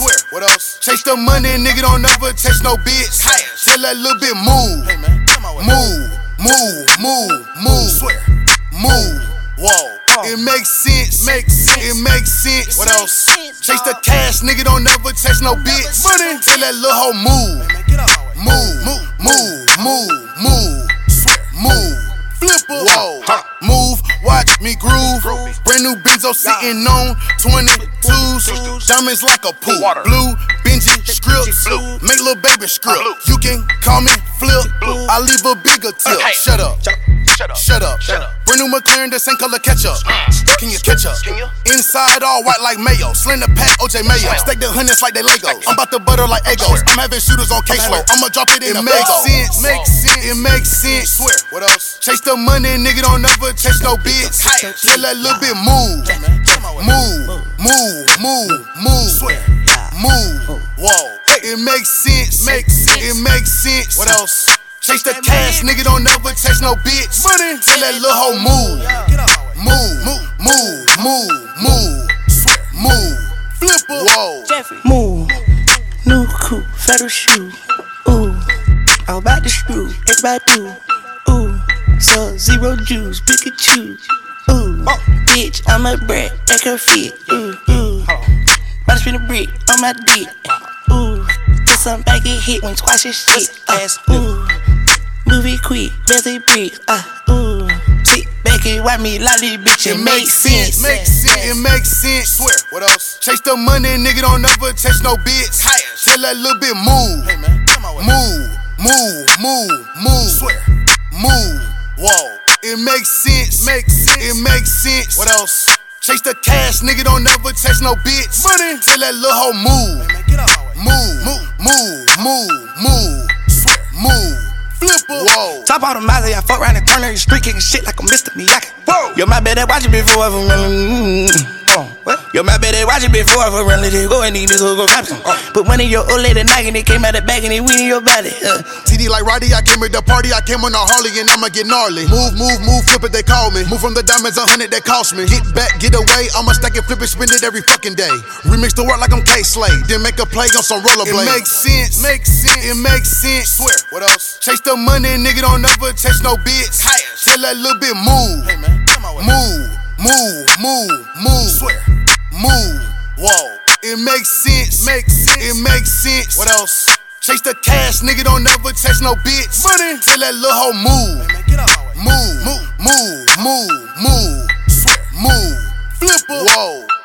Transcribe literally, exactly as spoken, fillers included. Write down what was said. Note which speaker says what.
Speaker 1: Swear. What else? Chase the money, nigga don't never chase no bitch. Cash. Tell that little bit move. Hey man, move, move, move, move. Swear. Move. Whoa. It makes sense. Makes sense. It makes sense. What else? Chase the cash, nigga don't never chase no bitch. Money. Tell that little hoe move. Move, move, move, move, move. Swear. Move. Flipper. Whoa. Huh. Move. Watch me groove. Brand new Benzo sitting on twenty-twos. Diamonds like a pool. Blue Benji scripts. Make little baby script. You can call me Flip. I leave a bigger tip. Shut up. Shut up. Shut up. Shut up. Brand new McLaren, the same color ketchup. Can you catch up? Inside all white like mayo. Slender pack, O J Mayo. Stack the hundreds like they Legos. I'm about to butter like Eggos. I'm having shooters on caseload. I'ma drop it in the makes sense. Makes sense. It makes sense. Swear. What else? Chase the money, nigga don't never chase no bitch. Tell that little bit move. Move. Move. Move. Move. Swear. Move. Whoa. It makes sense. Makes sense. It makes sense. What else? Chase the cash, nigga don't never chase no bitch. Money. Tell that little hoe move. Move, move, move, move, move. Swear, move. Flipper. Whoa.
Speaker 2: Jeffrey. Move. New coupe, federal shoe. Ooh. I'm about to screw. Everybody do. Ooh. So zero juice, Pikachu. Ooh. Oh. Bitch, I'm a brat. Make her fit. Ooh, ooh. About to spin a brick on my dick. Ooh. Put some back get hit when squash your shit. Uh, ooh. Movie quick, busy bricks, uh, ooh. Sit back and watch me lolly bitch, it, it makes sense.
Speaker 1: Makes sense, it makes sense. Swear. What else? Chase the money, nigga don't never chase no bitch. Cash. Tell that little bit move. Hey man, come on. Move, move, move, move. Swear. Move. Whoa. It makes sense. Makes sense. It makes sense. What else? Chase the cash, nigga don't never chase no bitch. Money. Tell that little hoe move. Hey man, get out. Move, move, move, move, move. Swear. Move. Flipper. Whoa.
Speaker 2: Top out the Mazda, I fuck around the corner, you street kicking shit like a Mister Miyagi. Whoa. Yo, my bad, I watch it before I really. Oh, what? Yo, my bad, I watch it before I really go and these niggas go cop some. Uh. Put money in your old lady knock and it came out the bag and it went in your body. Uh.
Speaker 1: T D like Roddy, I came with the party, I came on a Harley and I'ma get gnarly. Move, move, move, flip it, they call me. Move from the diamonds, a hundred that cost me. Get back, get away, I'ma stack it, flip it, spend it every fucking day. Remix the work like I'm K-Slade, then make a play on some rollerblades. It makes sense, makes sense, it makes sense. Swear. What else? Chase the money, nigga don't never chase no bitch. Cash. Tell that little bit move. Hey man, come on. Move, move, move, move. Swear. Move. Whoa. It makes sense. Makes sense. It makes sense. What else? Chase the cash, nigga don't never chase no bitch. Money. Tell that little hoe move. Hey man, get out. Move. Move. Move. Move. Move. Swear. Move. Flipper. Whoa.